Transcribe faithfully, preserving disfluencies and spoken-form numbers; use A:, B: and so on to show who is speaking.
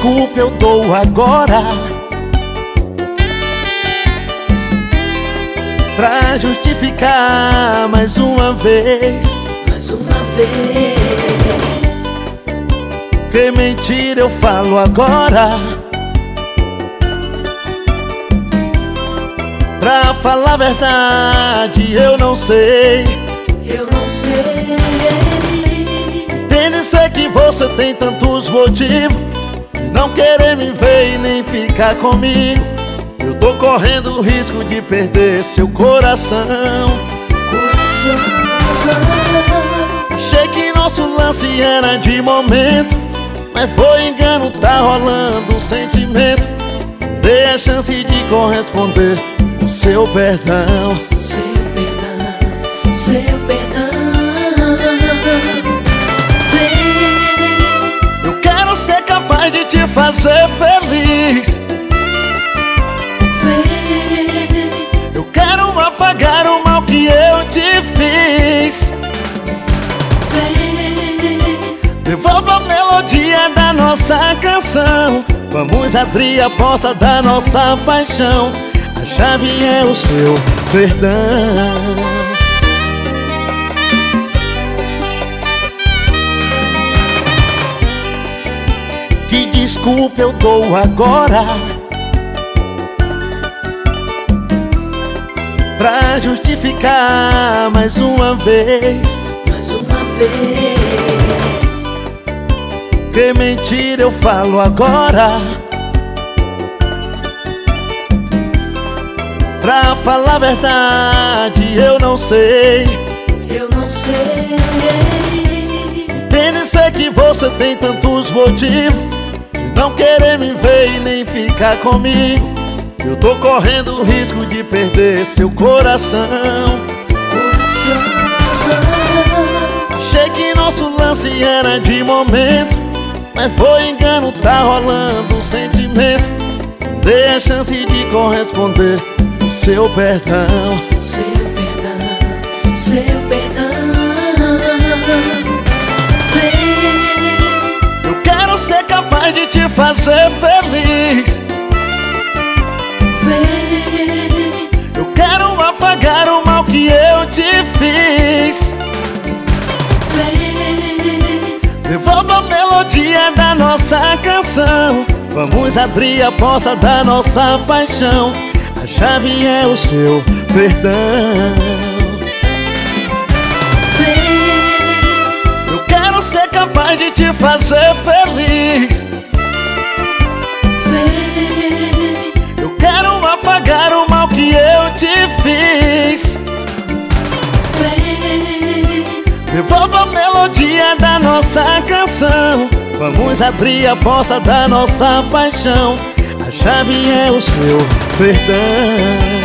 A: desculpa eu dou agora pra justificar mais uma vez,
B: mais uma vez.
A: Que mentira eu falo agora pra falar a verdade, eu não sei.
B: Eu não sei.
A: Entende, sei que você tem tantos motivos de não querer me ver e nem ficar comigo. Eu tô correndo o risco de perder seu coração.
B: Coração.
A: Achei que nosso lance era de momento, mas foi engano, tá rolando o sentimento. Dei a chance de corresponder o seu perdão.
B: Seu perdão, seu perdão. Vem.
A: Eu quero ser capaz de te fazer feliz.
B: Vem.
A: Eu quero apagar o mal que eu te fiz.
B: Vem.
A: Devolva a melodia da nossa canção. Vamos abrir a porta da nossa paixão. A chave é o seu perdão. Que desculpa eu dou agora pra justificar mais uma vez,
B: Mais uma vez.
A: que mentira eu falo agora pra falar a verdade, eu não sei.
B: Eu não sei.
A: Entende, sei que você tem tantos motivos de não querer me ver e nem ficar comigo. Eu tô correndo o risco de perder seu coração.
B: Coração.
A: Achei que nosso lance era de momento, mas foi engano, tá rolando o sentimento. Dei a chance de corresponder o seu perdão.
B: Seu perdão, seu perdão. Vem.
A: Eu quero ser capaz de te fazer feliz.
B: Vem.
A: Eu quero apagar o mal que eu te fiz.
B: Vem.
A: Devolva a melodia da nossa canção. Vamos abrir a porta da nossa paixão. A chave é o seu perdão.
B: Vem.
A: Eu quero ser capaz de te fazer feliz.
B: Vem.
A: Eu quero apagar o mal que eu te fiz.
B: Vem.
A: Devolva a melodia da nossa canção. Vamos abrir a porta da nossa paixão. A chave é o seu perdão.